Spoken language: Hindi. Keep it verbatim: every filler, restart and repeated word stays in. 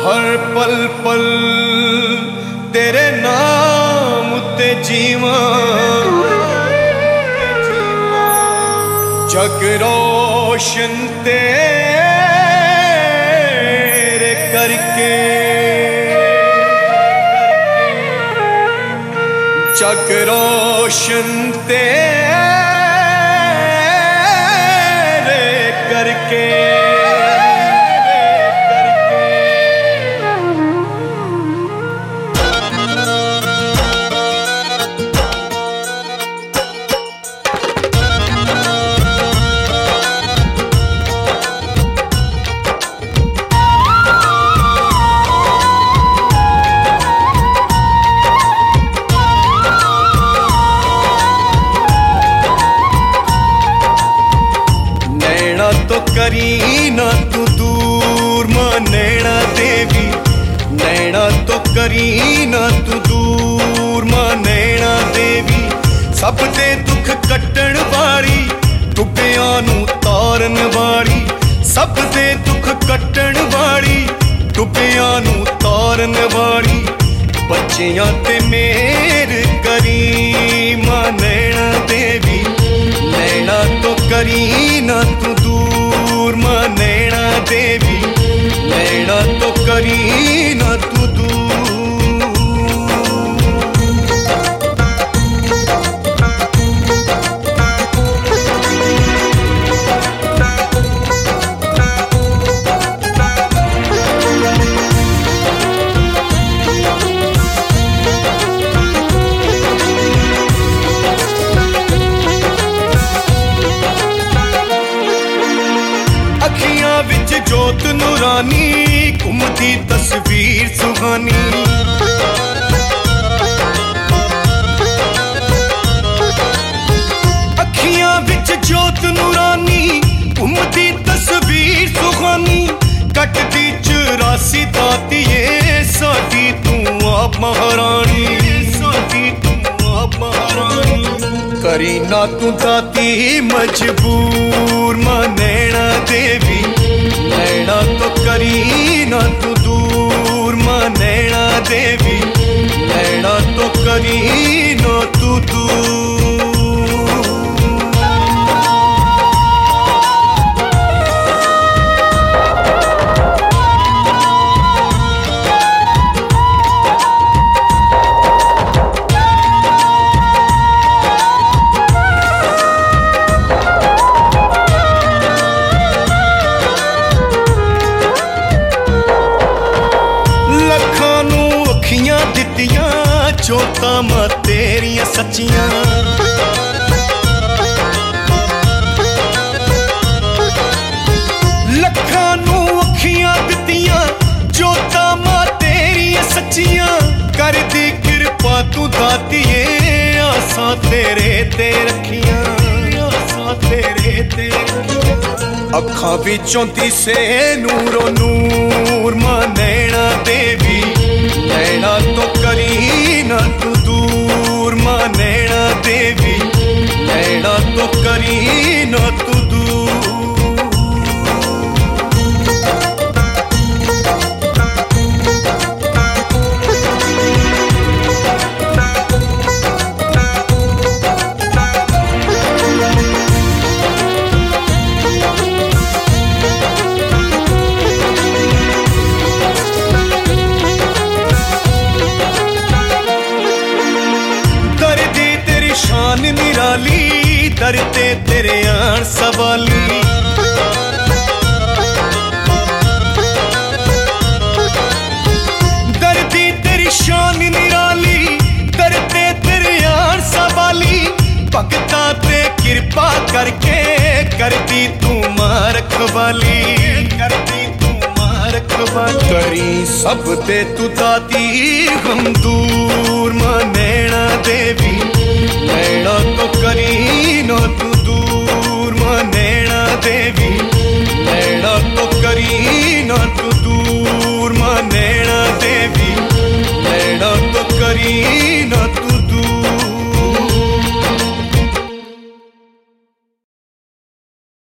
हर पल पल तेरे नाम ते जीवा, जग रोशन तेरे करके, जग रोशन तेरे करके। तो करी ना तू दूर मां नैना देवी, नैना तो करी ना तू दूर मां नैना देवी। सब दे दुख कट्टण वाली, डुबियां नू तारन वाली, सब दे दुख कट्टण वाली, डुबियां नू तारन वाली। बच्चियां ते मेर करी मां नैना देवी, नैना तो करी ना तू दूर मां नैना देवी, नैना तो करी ना तू दूर। अखियां विच जोत नूरानी, घुमदी तस्वीर सुहानी। अखियां विच जोत नूरानी, घुमदी तस्वीर सुहानी। कटदी चौरासी दातिये साडी तू आप महारानी, साडी तू आप महारानी। करी ना तू दाती मजबूर मां नैना देवी, नैना तो करी ना तू दूर मां नैना देवी, नैना तो करी ना तू दूर। लखां नू अखियां दित्तियां, जोतां मां तेरियां सच्चियां। लखां नू अखियां दित्तियां, जोतां मां तेरियां सच्चियां। कर दी किरपा तू दातिये, आसां तेरे ते रखियां, आसां तेरे ते रखियां। अखां विचों दिसे नूरो नूर मां नैना देवी, नैना तो करी ना तू दूर मां नैना देवी, नैना तो करी ना तू दूर। शान निराली, दरते तेरे आन सवाली। दरदी तेरी शान निराली, दरते तेरे आन सवाली। भगता ते कृपा करके, करदी तू मां रखवाली, करदी तू मां रखवाली। करी सब ते तू दाती हम दूर मां नैना देवी, नैना तो करी ना तू दूर मां नैना देवी, नैना तो करी ना तू दूर मां नैना देवी, नैना तो करी